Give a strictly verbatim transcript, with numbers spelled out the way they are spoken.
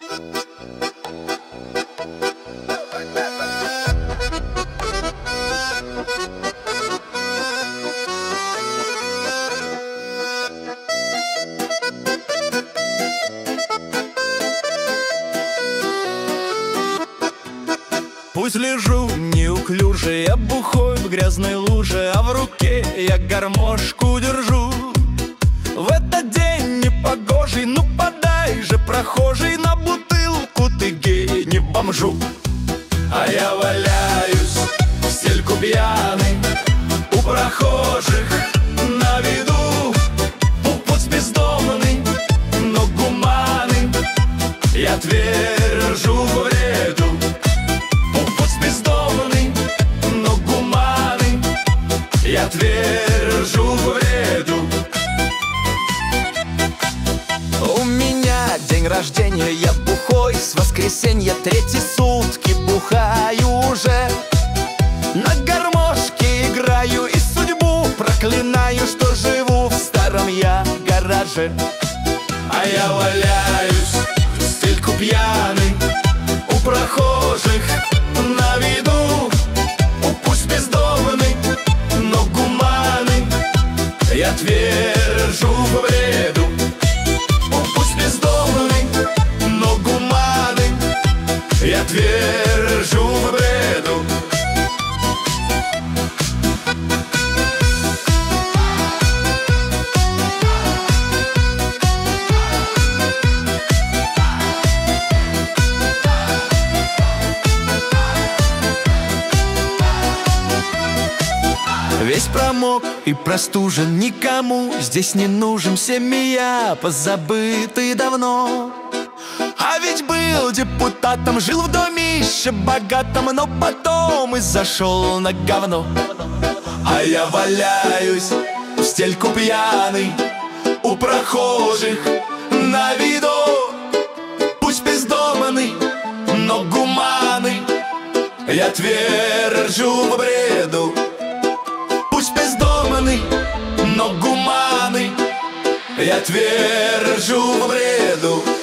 Пусть лежу неуклюже, я бухой в грязной луже, а в руке я гармошку держу. В этот день непогожий, ну подай же, прохожий, на бутылку ты гей, не бомжу. А я валяюсь в стельку пьяный у прохожих на виду. Путь бездомный, но гуманный, я твержу в бреду. Я твержу в бреду. У меня день рождения, я бухой с воскресенья, третьи сутки бухаю уже. На гармошке играю и судьбу проклинаю, что живу в старом я гараже. А я валяюсь в стельку пьяный у прохожих на виду. Пусть бездомный, но гуманный, я твержу в бреду. Пусть бездомный, но гуманный, я твержу в бреду. Весь промок и простужен, никому здесь не нужен. Семья позабытый давно. А ведь был депутатом, жил в домище богатом, но потом и зашел на говно. А я валяюсь в стельку пьяный у прохожих на виду. Пусть бездомный, но гуманный, я твержу в бреду. Пусть бездомный, но гуманный, я твержу в бреду.